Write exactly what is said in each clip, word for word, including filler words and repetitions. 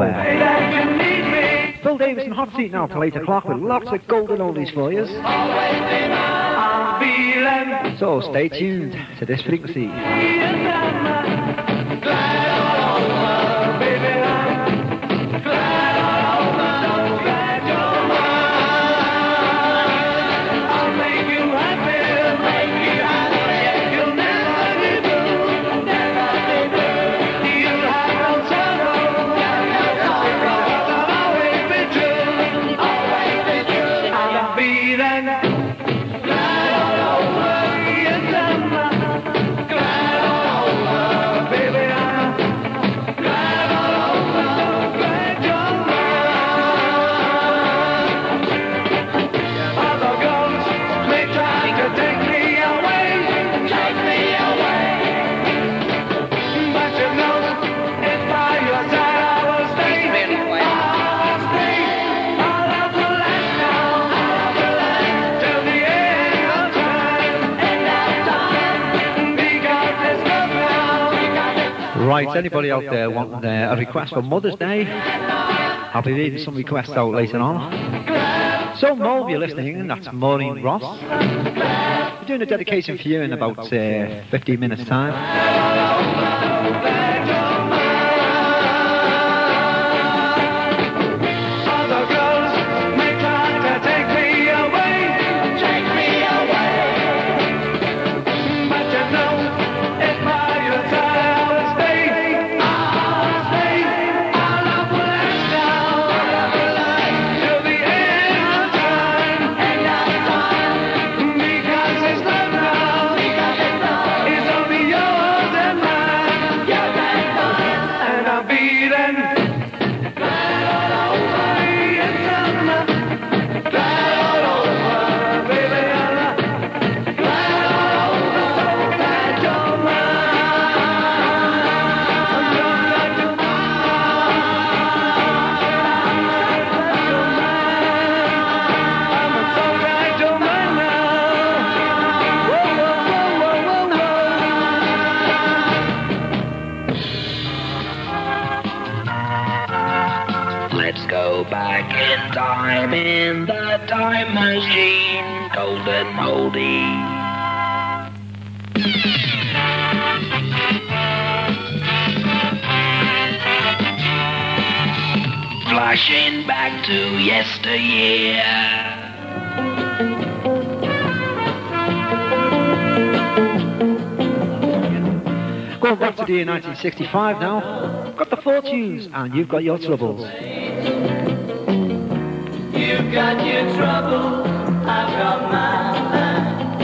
Phil Davis in Hot Seat now till eight o'clock with lots of golden oldies for you. So stay tuned to this frequency. Right, anybody out there wanting uh, a request for Mother's Day? I'll be reading some requests out later on. So, Mo, if you're listening, and that's Maureen Ross. We're doing a dedication for you in about uh, fifteen minutes' time. In the time machine, golden oldie. Flashing back to yesteryear. Going back to the year nineteen sixty-five now. Got the Fortunes and You've Got Your Troubles. You've got your trouble, I've got mine.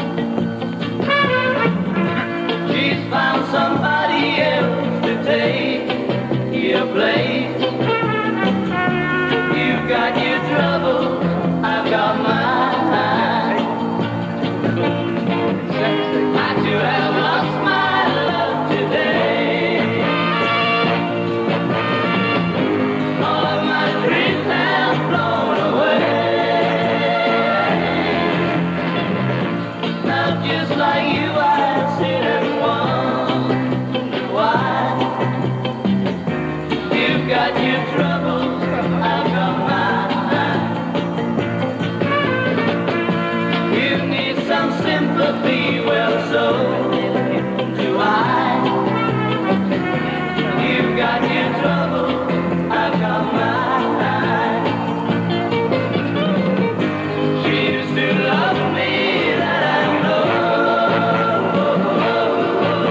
She's found somebody else to take your place. You've got your trouble, I've got mine. I too have lost my love today. All of my dreams have flown away. Just like you, I sit and wonder why. You've got your troubles, I've got mine. You need some sympathy, well, so do I. You've got your troubles, I've got mine. She used to love me.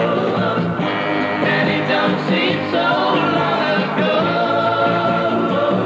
Seems so long ago.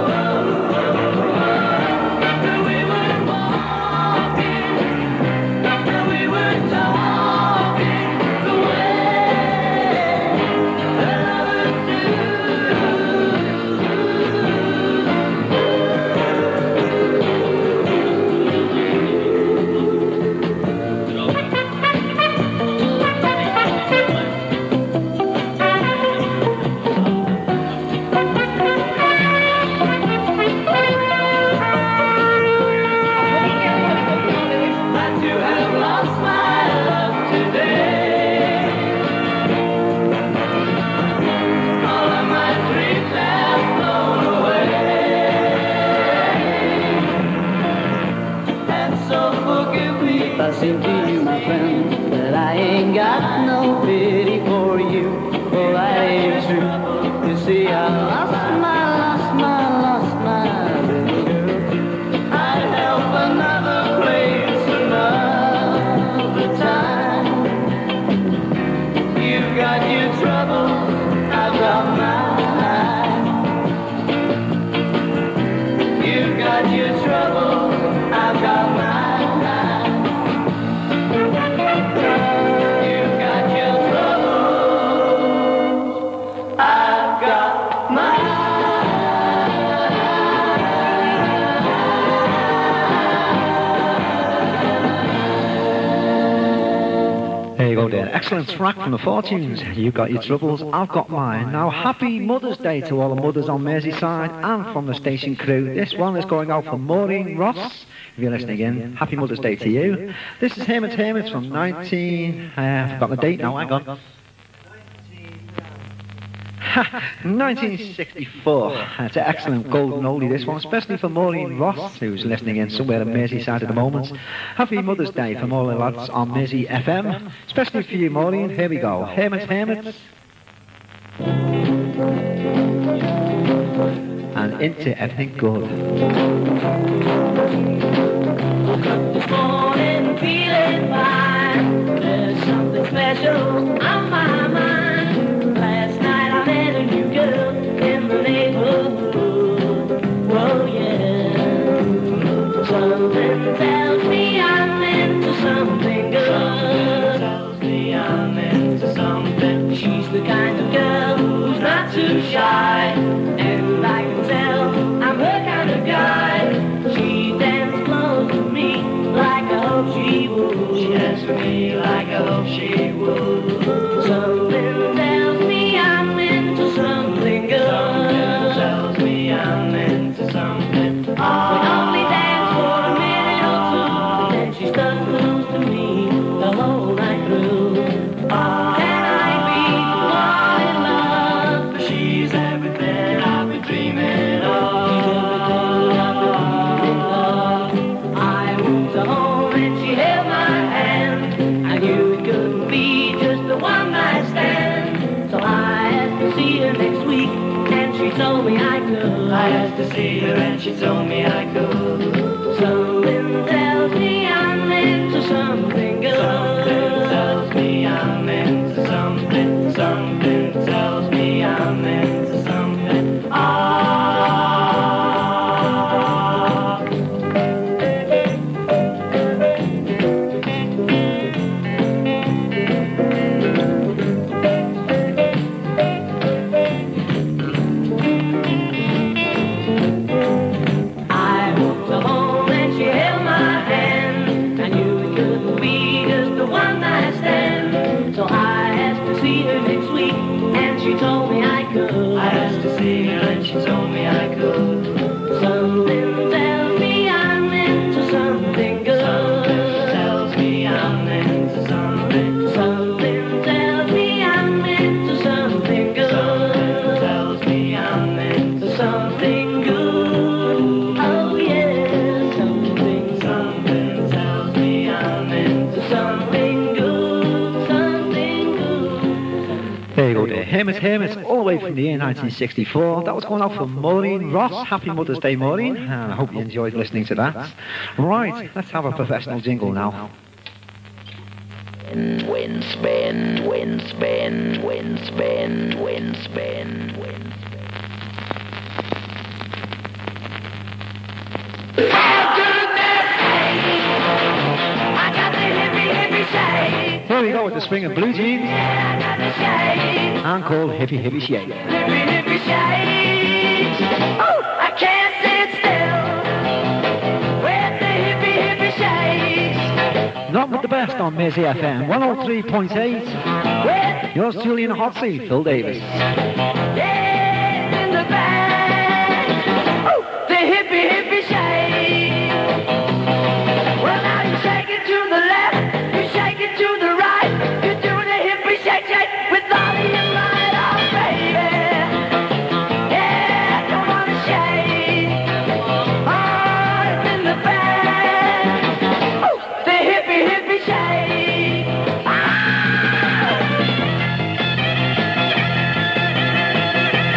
your trouble, I've got mine. You've got your trouble, I've got mine. There you go there. Excellent track from the Fortunes. You've got your troubles, I've got mine. Now, happy Mother's Day to all the mothers on Merseyside and from the station crew. This one is going out for Maureen Ross. If you're listening in, happy Mother's Day to you. This is Hermits Hermits from nineteen... Uh, I forgot the date now, hang on. nineteen sixty-four. It's an excellent golden oldie, this one, especially for Maureen Ross, who's listening in somewhere in Merseyside at the moment. Happy Mother's Day from all the lads on Mersey F M, especially for you, Maureen. Here we go. Hermits, Hermits. And into everything good. This morning feeling fine. There's something special on my mind. Last night I met a new girl in the neighborhood. Whoa, yeah. Something tells me I'm into something good. Tells me I'm into something. She's the kind of girl who's not too shy, and I can tell I'm her kind of guy. She dances close to me like I hope she would. She dances with me like I hope she would. Something tells me I'm into something good. Something tells me I'm into something. We only dance for a minute or two, then she stuck close to me the whole night through. Can I be more in love? She's everything I've been dreaming of. She's everything I've been dreaming of. I moved her home and she held my hand. I knew it couldn't be just a one night stand. So I asked to see her next week, and she told me I could. I asked to see her and she told me I could. Something tells me I'm into something good. Something tells me I'm into something. Something tells me I'm into something. Ah. I walked her home and she held my hand. I knew it couldn't be just a one night stand. So I asked to see her next week, and she told me I could. I asked to see her and she told me I could. Something tells me I'm into something good. Something tells me I'm into something. Something tells me I'm into something good. Something tells me I'm into something good. Oh yeah, something. Something tells me I'm into something good. Something good. There you go there. Hermits, Hermits, all the way from the year nineteen sixty-four. That was going out for Maureen Ross. Happy Mother's Day, Maureen. And I hope you enjoyed listening to that. Right, let's have a professional jingle now. Win, spin, win, spin, win, spin, win, spin, win, spin. I got the hippie hippie shake. Here we go with the swing of blue jeans Yeah, I got the shake. and called Hippie Hippie Shake. Hippie hippie shake. Oh, I can't sit still with the hippie hippie shake. Not with the best on Mersey F M, one oh three point eight. With Yours truly in the hot seat, Phil Davis. yeah in the bag. Oh, the hippie hippie shake. Well, now you shake it to the left, you shake it to the right. You're doing a hippie shake shake with Lolly and Light on, baby. Yeah, come on and shake. Oh, it's in the bag. Oh, the hippie hippie shake. Ah!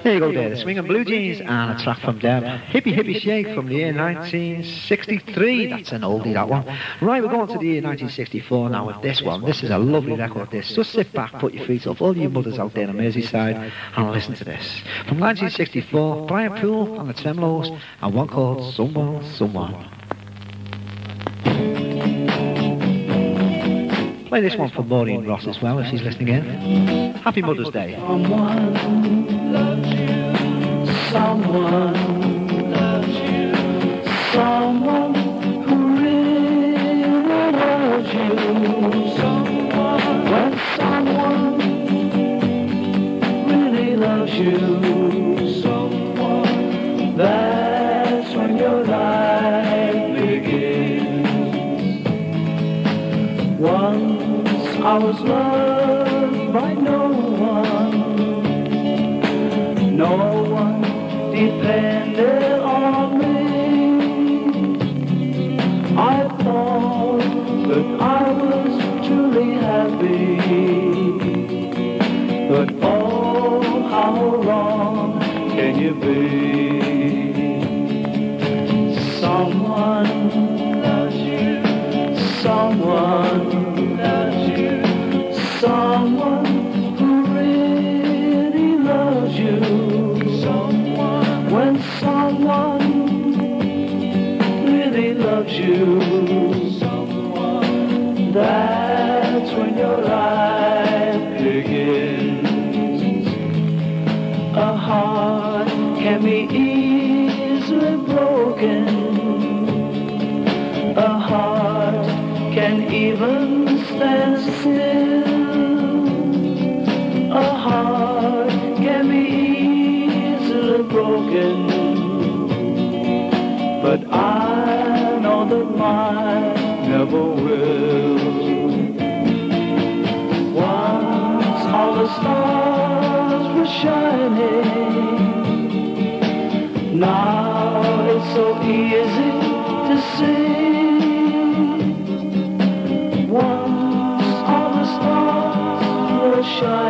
There you go there, the Swinging Blue Jeans, and a track from them, Hippie Hippie Shake from the year nineteen sixty-three. That's an oldie, that one. Right, we're going to the year nineteen sixty-four now with this one. This is a lovely record, this. Just sit back, put your feet up, all you mothers out there on Merseyside, and listen to this. From nineteen sixty-four, Brian Poole on the Tremolos, and one called Someone, Someone. Play this one for Maureen Ross as well, if she's listening in. Happy Mother's Day. Someone loves you. Someone loves you. Someone who really loves you. Someone, when someone really loves you. Someone, that's when your life begins. Once I was loved by no one. No one depended on me. I thought that I was truly happy. But oh, how wrong can you be? Someone loves you. Someone loves you. Someone who really loves you. Someone, when someone really loves you. Someone, that's when your life begins. A heart can be easily broken. A heart can even stand still. A heart can be easily broken, but I know that mine never will. Once all the stars were shining. Now it's so easy to see. Once all the stars were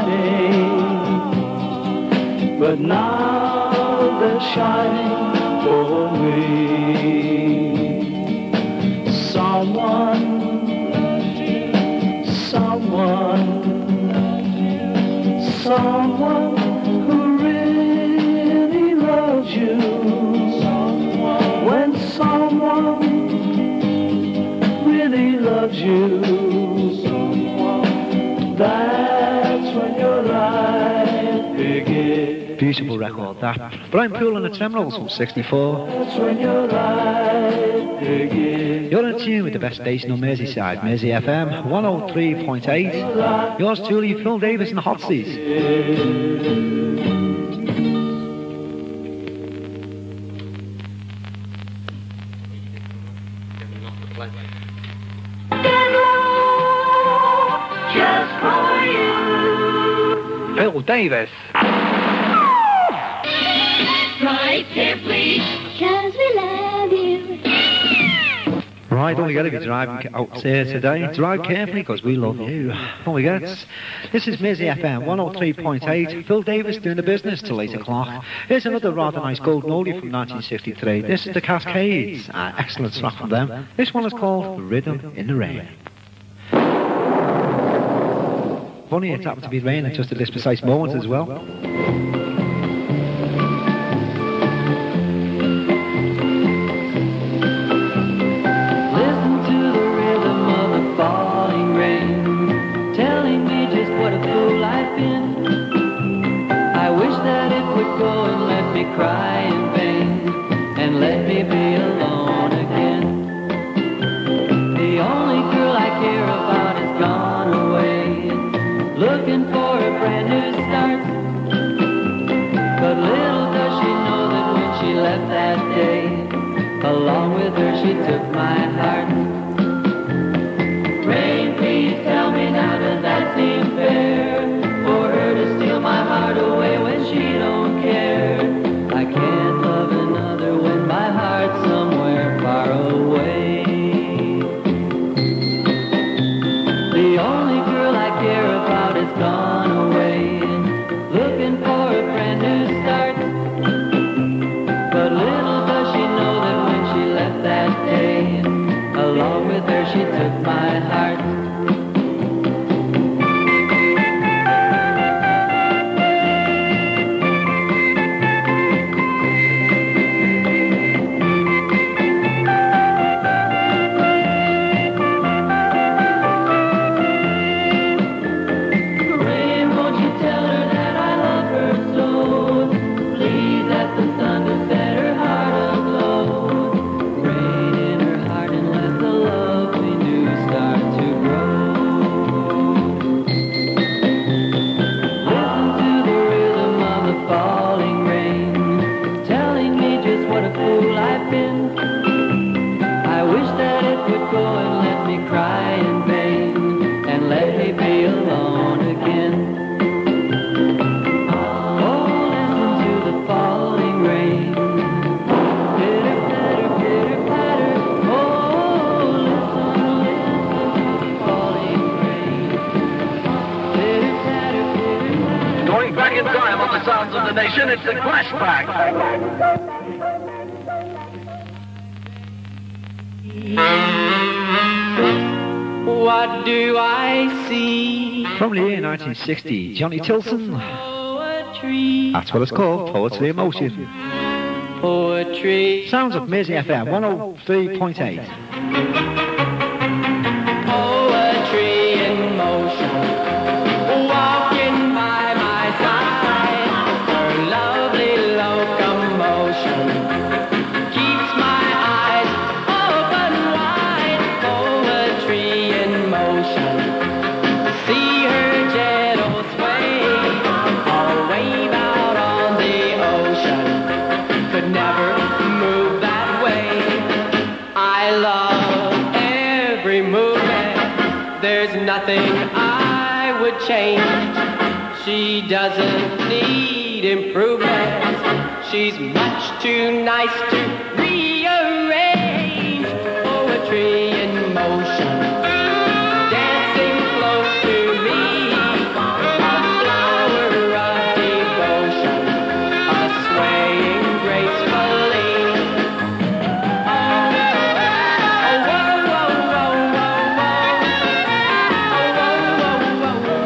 shining, but now they're shining for me. Someone loves you. Someone loves you. Someone who really loves you. Someone, when someone really loves you. Someone, that's when your life begins. Beautiful record, that. Brian Poole and the Tremolos from sixty-four. That's when your life begins. You're in tune with the best station on Merseyside, Mersey F M, one oh three point eight. Yours truly, Phil Davis and the Hot Seas. Just for you. Phil Davis. Right carefully, 'cause we love you. Right, don't forget if you're driving out here today, drive carefully because we love you. Don't forget, this is Mersey F M one oh three point eight. Phil Davis doing the business till eight o'clock. Here's another rather nice golden oldie from nineteen sixty-three. This is the Cascades. Uh, excellent track from them. This one is called Rhythm in the Rain. Funny it happened to be raining just at this precise moment as well. Cry in vain and let me be alone again. The only girl I care about has gone away, looking for a brand new start. But little does she know that when she left that day, along with her she took my heart. Rain, please tell me now, does that seem fair? For her to steal my heart away when she don't care. I can't love another when my heart's somewhere far away. The only girl I care about has gone away, looking for a brand new start. she took my heart. It's a flashback. What do I see? From the year nineteen sixty, Johnny Tilson. Poetry. That's what it's called, Poetry Emotion. Poetry. Sounds of Mersey F M, one oh three point eight. Poetry in motion. Walking by my side. Her lovely locomotion keeps my eyes open wide. Poetry in motion. See her gentle sway, or wave out on the ocean. Could never move that way. I love every movement. There's nothing I would change. She doesn't need improvement. She's much too nice to rearrange. Poetry in motion, dancing close to me, a flower of devotion, a swaying gracefully. Oh, oh, whoa, whoa, whoa, whoa, whoa. Oh, whoa, whoa, whoa, whoa,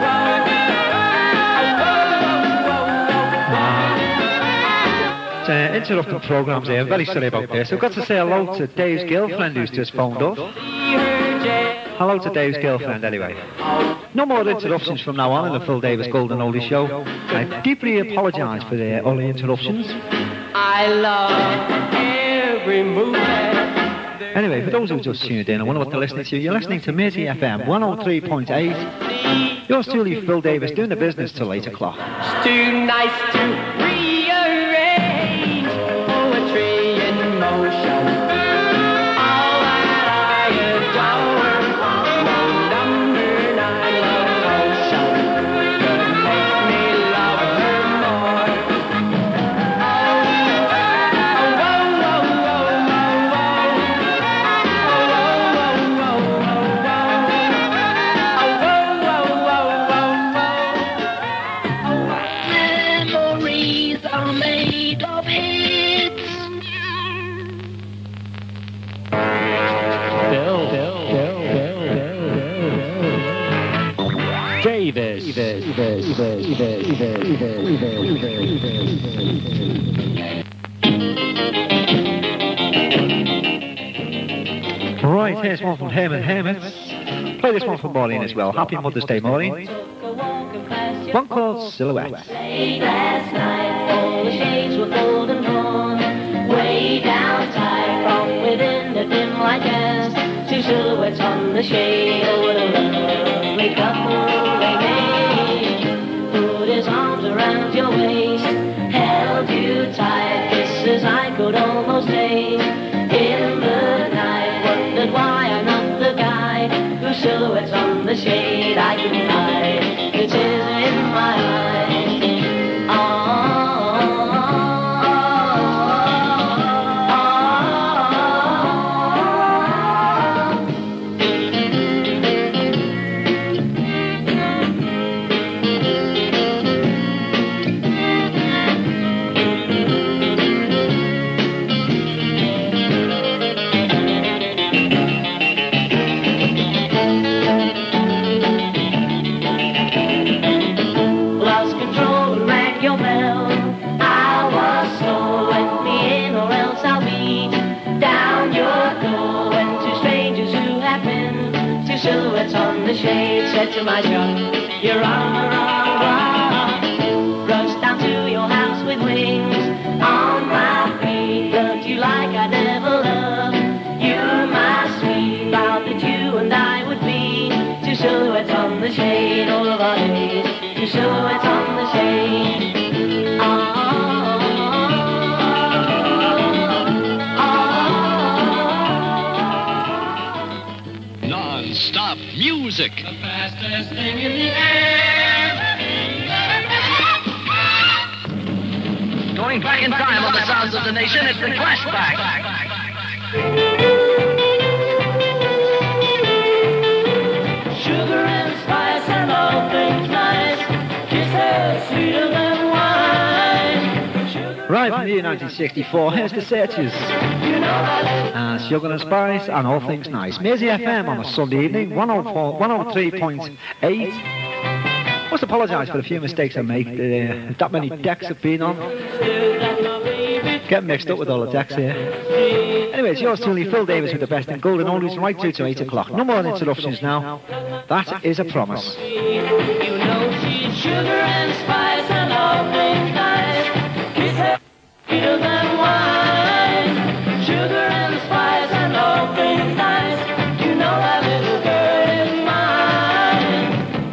whoa. Uh, interrupting programs here, very sorry about this. I've got to say hello to Dave's girlfriend who's just phoned up. Hello to Dave's girlfriend anyway. No more interruptions from now on in the Phil Davis Golden Oldie Show. I deeply apologise for the, all the interruptions. I love every movement. Anyway, for those who just tuned in, I wonder what they're listening to. You're listening to Mersey F M one oh three point eight. Yours truly, Phil Davis, doing the business till eight o'clock. It's too nice to rearrange. Poetry in motion. All that I adore. No number nine love potion could make me love her more. Oh, oh, whoa, whoa, whoa, whoa, whoa. Oh, whoa, whoa, whoa, whoa, whoa. Oh, whoa, whoa, whoa, whoa. Memories are made of hits. Bill, Bill, Bill, Bill, Bill, Davis. Davis, Davis, Davis, Davis, Davis, Davis. Right, here's one from Herman Hermits. Play this one for Maureen as well. Happy Mother's Day, Maureen. One called Silhouette. Late last night, all the shades were golden dawn. Way down tight from within the dim light cast. Two silhouettes on the shade. Oh, what a lovely couple they made. Put his arms around your waist, held you tight. Kisses I could almost taste. In the night, wondered why I'm not the guy whose silhouettes on the shade I can hide. The tears in my eyes. Oh, silhouettes on the shade. Said to my shop, you're on the wrong block. Rush down to your house with wings on my feet. Loved you like I never loved. You're my sweet. Vowed that you and I would be two silhouettes on the shade all of our days. Two silhouettes on the shade. Non-stop music. The fastest thing in the air. Going back in time on the sounds of the nation, it's the Flashback. Sugar and spice and all things nice. Kisses sweeter than wine. Sugar Right from the year nineteen sixty-four, here's the Searchers. you know that. Uh, Sugar and Spice and All Things Nice. Maisie F M on a Sunday evening, one oh four, one oh three point eight. Must apologise for the few mistakes I make. Uh, that many decks have been on. Get mixed up with all the decks here. Anyway, it's yours truly, Phil Davis, with the best in golden oldies right through to eight o'clock. No more interruptions now. That is a promise. You know she's sugar and spice and all things nice. Kisses sweeter than wine. Sugar and spice and all things nice. You know that little girl is mine.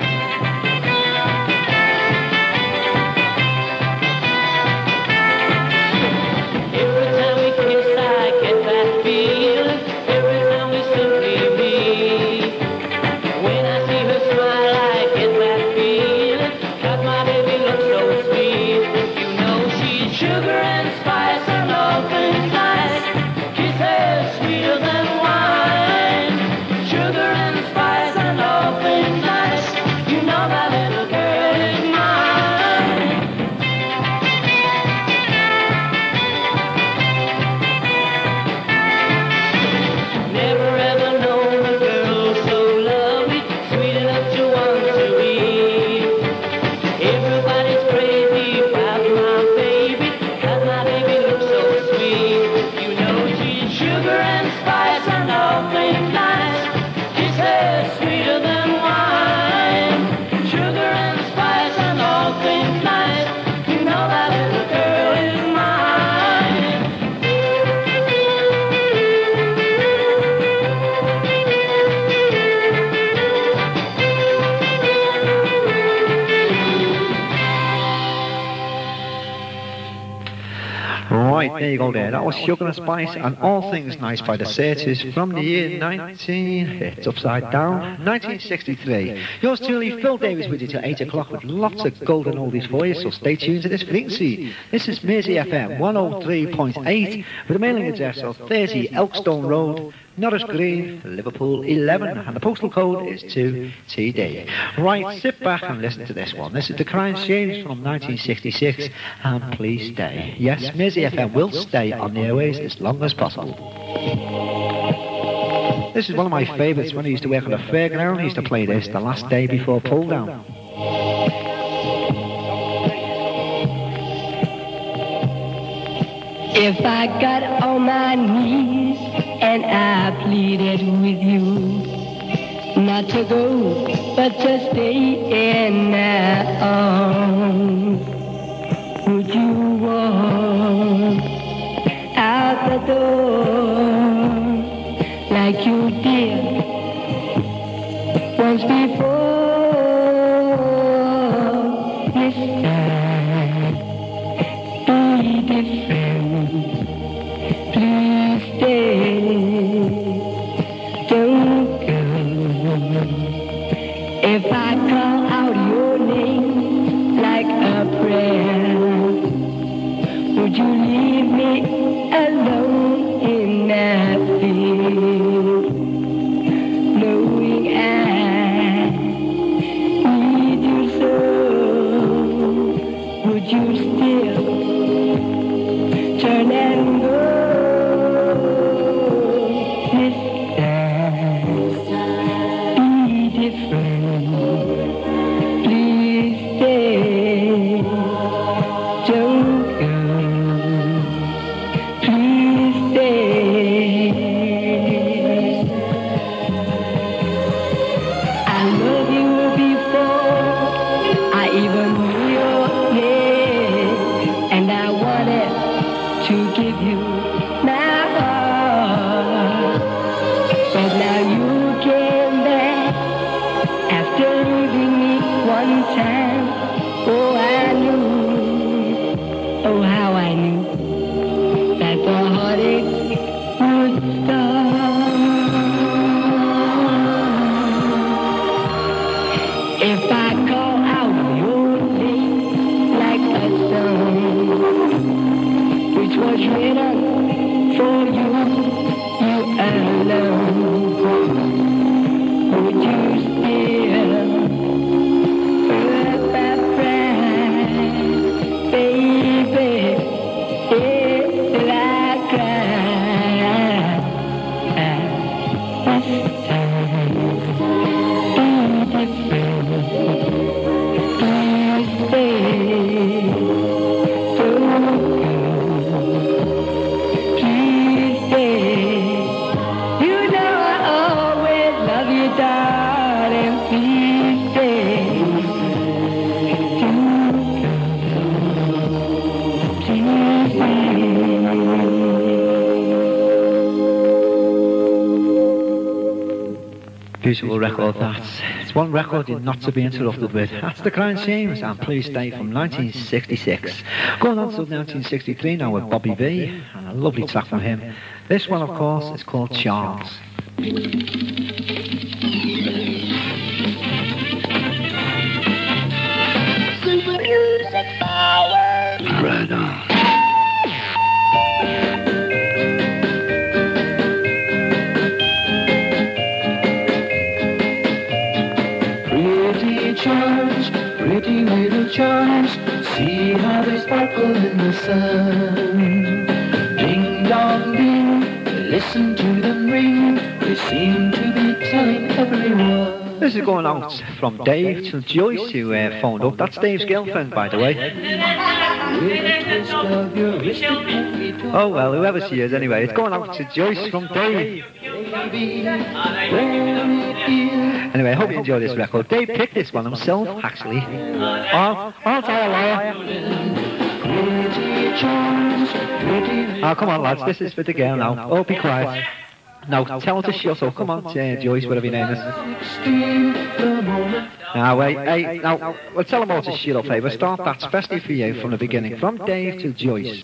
Every time we kiss, I get that feeling. Every time we simply meet. When I see her smile, I get that feeling. 'Cause my baby looks so sweet. You know she's sugar and spice and all things nice. Kisses sweeter than wine. Sugar and spice and all things nice. You know that little girl is mine. Never ever known a girl so lovely, sweet enough to want to eat. Everybody's crazy about my baby, 'cause my baby looks so sweet. You know she's sugar and spice and all things nice. Kisses sweeter than wine. Sugar and spice and all things nice. You know that little girl is mine. Right, there you go there. That was Sugar and Spice and All Things Nice by the Searchers from the year nineteen... It's upside down. nineteen sixty-three. Yours truly, Phil Davis, with you till eight o'clock with lots of golden oldies for you, so stay tuned to this frequency. This is Maisie F M one oh three point eight with a mailing address of thirty Elkstone Road, Norris Green, Liverpool eleven, and the postal code is two T D. Right, sit back and listen to this one. This is The Crime Shames from nineteen sixty-six, and please stay. Yes, Maisie F M will stay on the airways as long as possible. This is one of my favourites. When I used to work on a fairground, I used to play this the last day before pull down. If I got on my knees and I pleaded with you not to go, but to stay in my arms, would you walk out the door like you did once before? This time, be different. Please stay. Don't go. If I call out your name like a prayer, would you leave me alone in my fear, knowing I need you so? Would you still turn and go? This time, be different. Please stay. Don't go. Beautiful record that. It's one record you're not to be interrupted with. That's the Crying Shames and Please Stay from nineteen sixty-six. Going on to nineteen sixty-three now with Bobby B, and a lovely track from him. This one, of course, is called Charles. Super music power. Right on. Charms, pretty little charms, see how they sparkle in the sun. Ding dong ding, listen to them ring, they seem to be telling everyone. This is going out from Dave to Joyce, who uh, phoned up. That's Dave's girlfriend, by the way. Oh well, whoever she is anyway. It's going out to Joyce from Dave. Anyway, I hope you enjoy this record. Dave picked this one himself, actually. Oh, I'll tell a lie. Oh, come on, lads. This is for the girl now. Oh, be quiet. No, tell her to shut up. Come on, uh, Joyce, whatever your name is. Now, wait, hey, now, well, tell them all to shut up, hey. We'll start that especially for you from the beginning. From Dave to Joyce.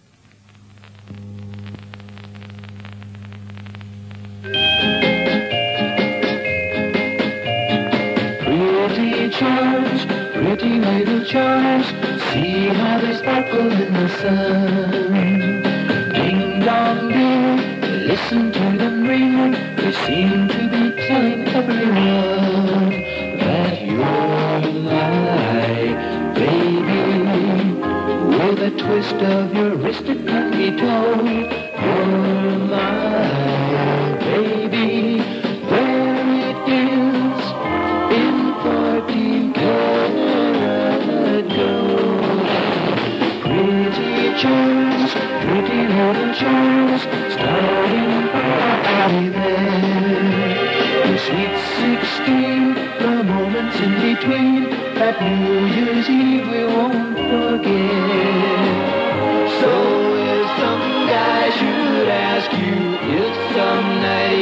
Pretty charms, pretty little charms, see how they sparkle in the sun. Ding dong ding, listen to them ring, they seem to be telling everyone that you're mine, baby. With a twist of your wrist and pinky toe, you're mine, baby. There it is, in fourteen karat gold. Pretty charms, pretty little charms, starting party there. The sweet sixteen, the moments in between, that New Year's Eve we won't forget. So if some guy should ask you if some night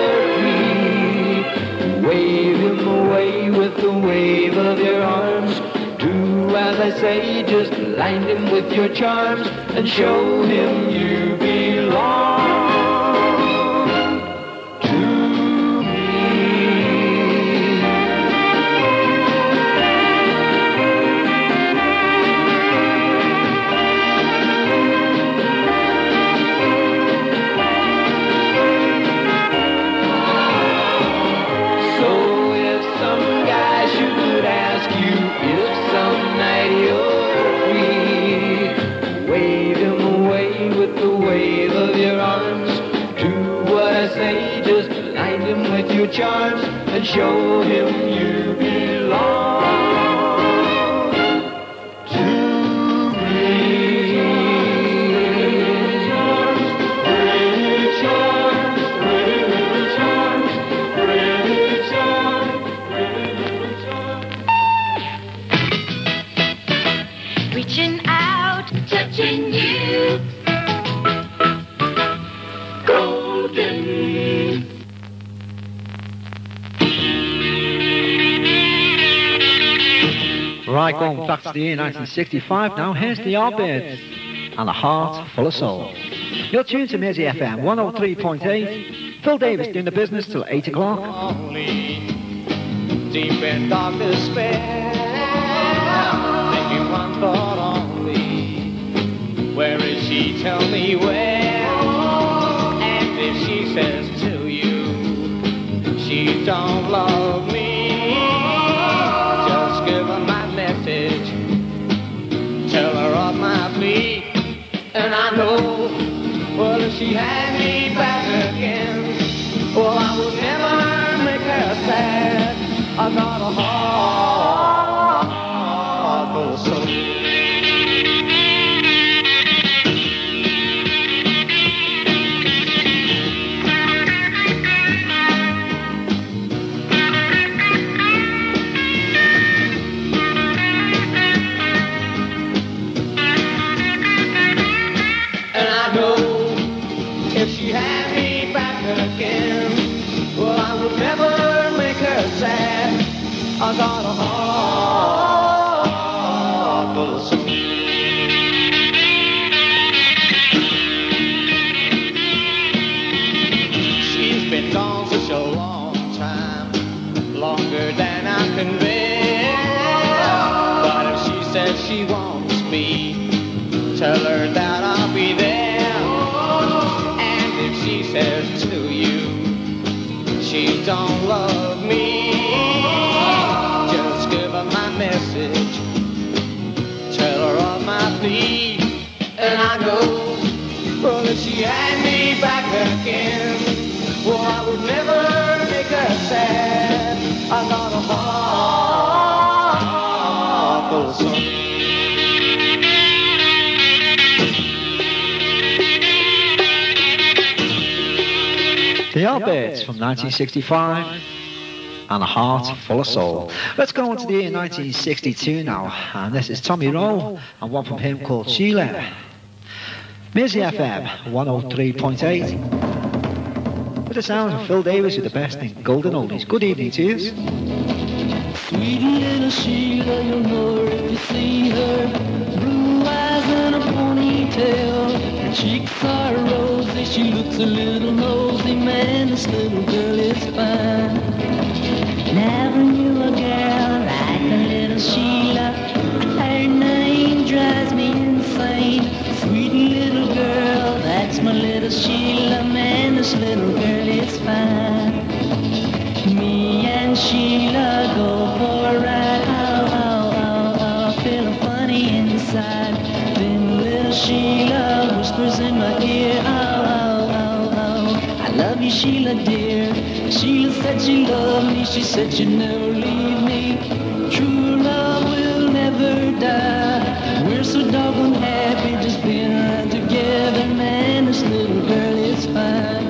you're free, wave him away with the wave of your arms. Do as I say, just blind him with your charms and show him you belong to me. So if some guy should ask you if some night you're free, wave him away with the wave of your arms. Do what I say, just blind him with your charms and show him you belong to me. Pretty charms, pretty little charms, pretty charms, pretty little charms. Reaching out, touching you. Golden. Right, going back to the year nineteen sixty-five now. Here's the Yardbirds and A Heart Full of Soul. You're tuned to Mersey F M one oh three point eight. Phil Davis doing the business till eight o'clock. Only deep in dark despair, thinking one thought only. Where is she? Tell me where. And if she says to you she don't love me, just give her my message, tell her of my plea. And I know, well, if she had me back again, Well, I will never make her sad. I got a heart full of soul. I got a heart full of soul. She's been gone such a long time, longer than I can bear. But if she says she wants me, tell her that I'll be there. And if she says to you, she don't love me, message, tell her of my plea, and I go, well, if she had me back again, well, I would never make her sad. I got a heart full of soul. The Yardbirds from nineteen sixty-five. And a heart full of soul. Let's go on to the year nineteen sixty-two now, and this is Tommy Rowe and one from him called Sheila. Mersey F M one oh three point eight with the sounds of Phil Davis with the best in golden oldies. Good evening to you. Sweet little Sheila, you'll know her if you see her. Blue eyes and a ponytail, her cheeks are rosy, she looks a little nosy. Man, this little girl is fine. Never knew a girl like a little Sheila. Her name drives me insane. Sweet little girl, that's my little Sheila. Man, this little girl is fine. Me and Sheila go for a ride. Oh, oh, oh, oh, feeling funny inside. Then little Sheila whispers in my ear. Oh, oh, oh, oh, I love you, Sheila, dear. Sheila said she loved me, she said she'd never leave me. True love will never die. We're so doggone happy just being around together. Man, this little girl is fine.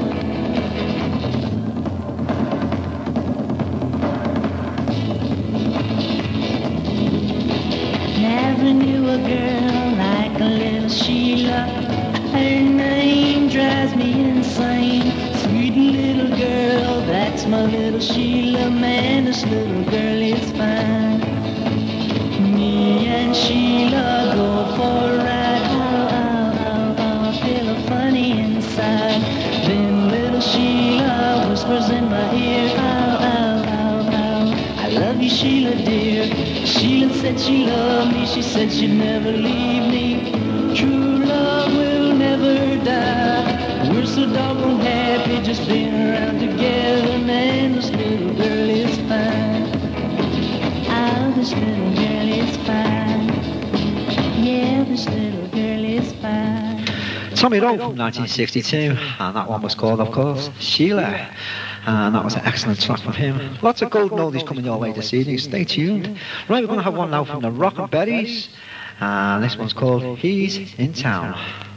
Never knew a girl like a little Sheila. Her name drives me insane. Sweet little girl, that's my little Sheila. Man, this little girl is fine. Me and Sheila go for a ride. Oh, oh, oh, oh, feeling funny inside. Then little Sheila whispers in my ear. Oh, oh, oh, oh, I love you, Sheila, dear. Sheila said she loved me, she said she'd never leave me. True love will never die. We're so doggone happy just being around together. Man, this little girl is fine. Oh, this little girl is fine. Yeah, this little girl is fine. Tommy Rowe from nineteen sixty-two, and that one was called, of course, Sheila. And that was an excellent track from him. Lots of golden oldies coming your way this evening. Stay tuned. Right, we're going to have one now from the Rockin' Berries. And this one's called He's in Town.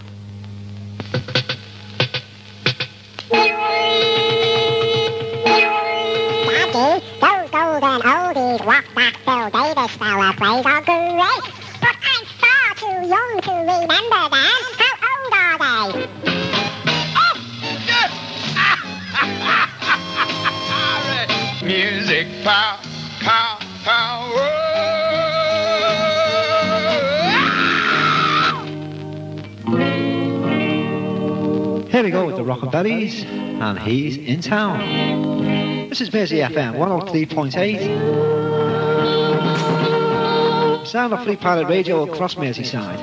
Daddy, those golden oldies rock that Phil Davis style plays are great. But I'm far too young to remember them. How old are they? Music, pow, pow, power. Here we go with the Rockin' Berries, and He's in Town. This is Mersey F M one oh three point eight. Sound of Free Pirate Radio across Merseyside.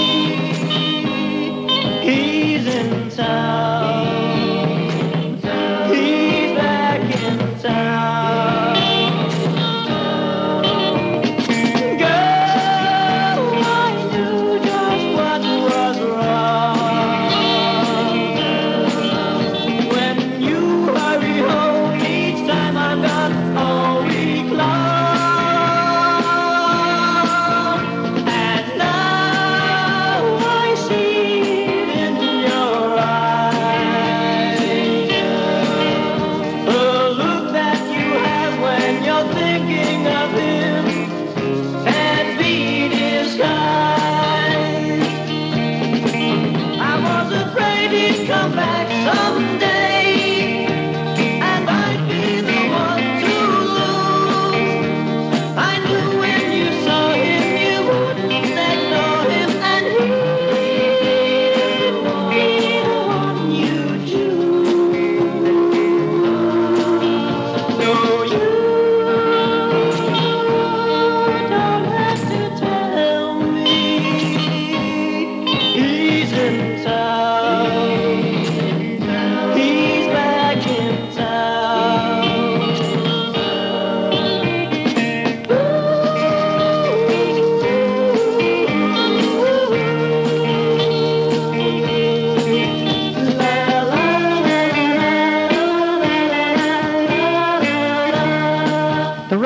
He's in town. He's back in town. Girl, I knew just what was wrong when you hurry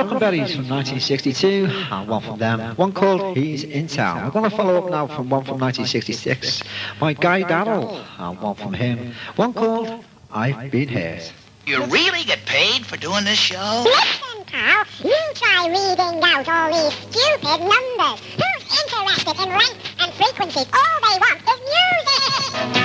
Rockenberries from nineteen sixty-two, and one from them, one called He's in Town. We're going to follow up now from one from nineteen sixty-six, by Guy Darrell, and one from him, one called I've Been Hurt. You really get paid for doing this show? Listen, pal, you try reading out all these stupid numbers. Who's interested in rank and frequencies? All they want is music!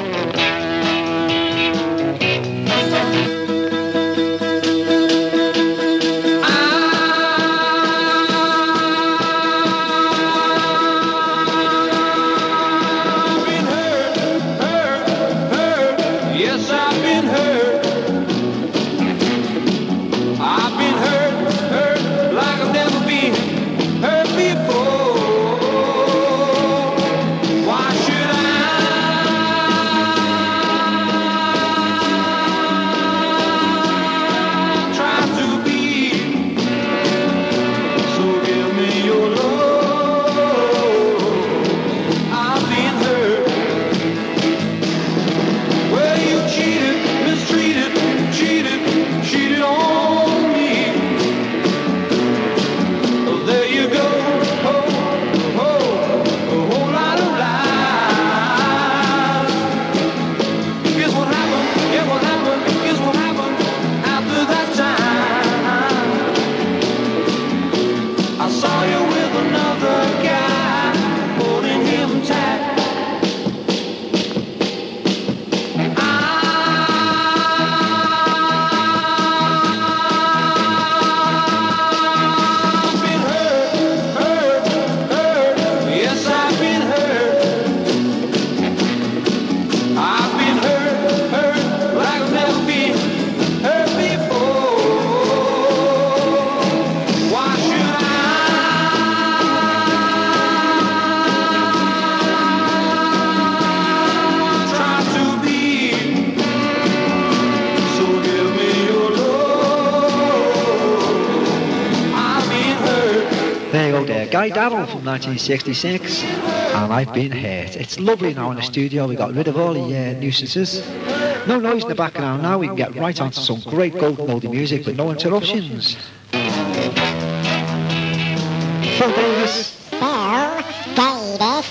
Guy Darrell from nineteen sixty-six, and I've Been Hurt. It's lovely now in the studio. We got rid of all the uh, nuisances. No noise in the background now. We can get right onto some great golden oldie music with no interruptions. Phil Davis. Phil Davis.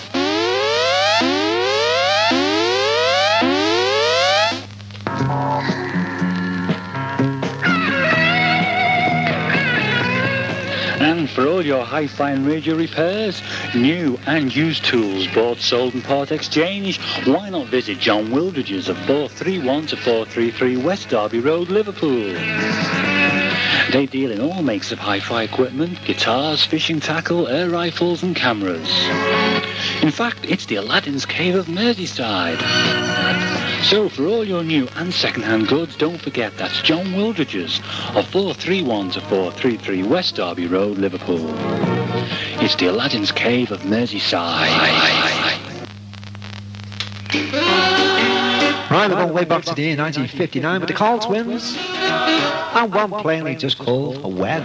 And for all your hi-fi and radio repairs, new and used tools, bought, sold and part exchange, why not visit John Wildridge's at four thirty-one to four thirty-three West Derby Road, Liverpool. They deal in all makes of hi-fi equipment, guitars, fishing tackle, air rifles and cameras. In fact, it's the Aladdin's Cave of Merseyside. So for all your new and second-hand goods, don't forget that's John Wildridge's of four thirty-one to four thirty-three West Derby Road, Liverpool. It's the Aladdin's Cave of Merseyside. Right, we're going way back to the year nineteen fifty-nine with the Carl Twins, and one plainly just called When.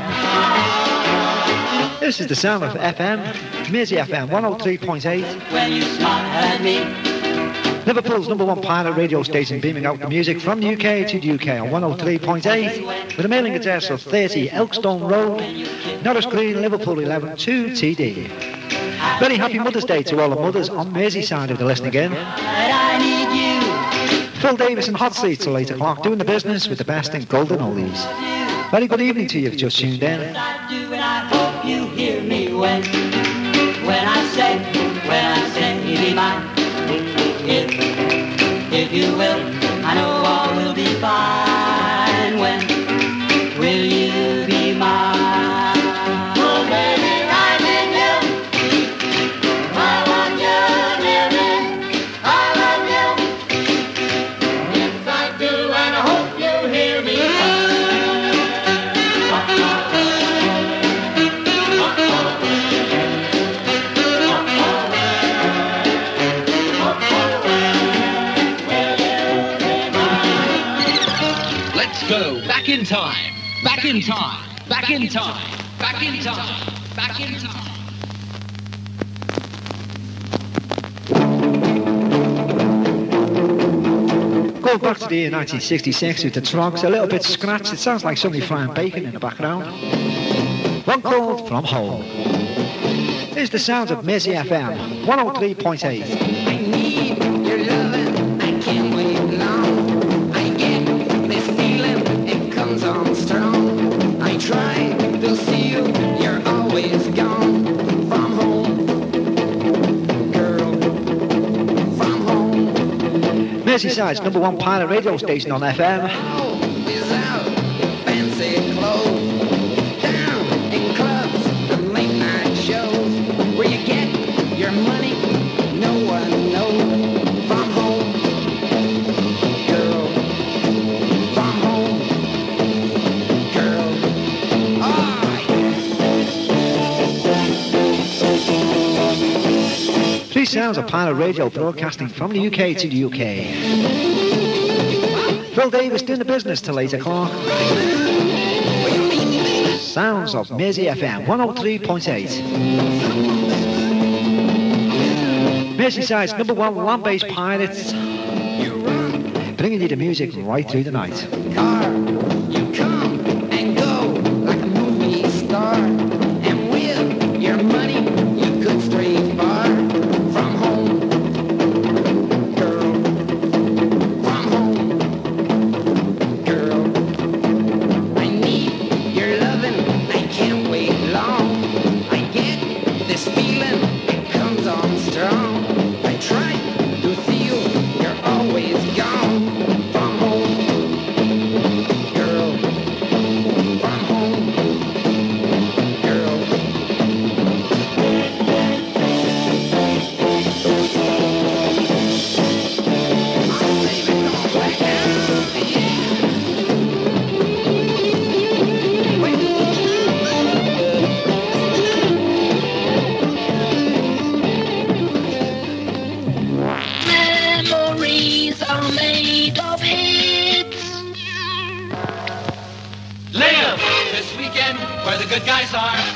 This is the sound of F M, Mersey F M one oh three point eight. When you smile at me. Liverpool's number one pirate radio station, beaming out the music from the U K to the U K on one oh three point eight with a mailing address of thirty Elkstone Road, Norris Green, Liverpool eleven two T D. Very happy Mother's Day to all the mothers on Merseyside if they're listening in. Phil Davis and Hot Seat till eight o'clock, doing the business with the best in golden oldies. Very good evening to you if you've just tuned in. I do, and I hope you hear me when, when I say, when I say, be mine. If, if you will, I know all will be fine. When will you be mine? Oh, baby, I need you. I want you near me. I love you. Yes, I do, and I hope you hear me. Go back in time, back in time, back in time, back in time, back in time. Going back to the year nineteen sixty-six with the Trogs, a little bit scratched. It sounds like somebody frying bacon in the background. one called From Home. Here's the sounds of Mersey F M, one oh three point eight. I need your loving, I can't wait long. I get this feeling, it comes on strong. I try to see you, you're always gone. From home, girl, from home. Merseyside's number one pirate radio station on F M. Without fancy clothes, down in clubs and late night shows, where you get your money, no one knows. From home, girl, from home, girl. Oh, yeah. Three sounds of pirate radio broadcasting from the U K to the U K. Phil Davis doing the business till eight o'clock. Sounds of Mersey F M, one oh three point eight. Merseyside's number one land-based pirates, bringing you the music right through the night. Car, you come and go like a movie star, and with your money you could stray far. From home, girl, from home, girl. I need your loving, I can't wait long. I get this feeling, it comes on strong. I try to see you, you're always gone. From home, girl, from home, girl. Memories are made of hits. Live this weekend where the good guys are.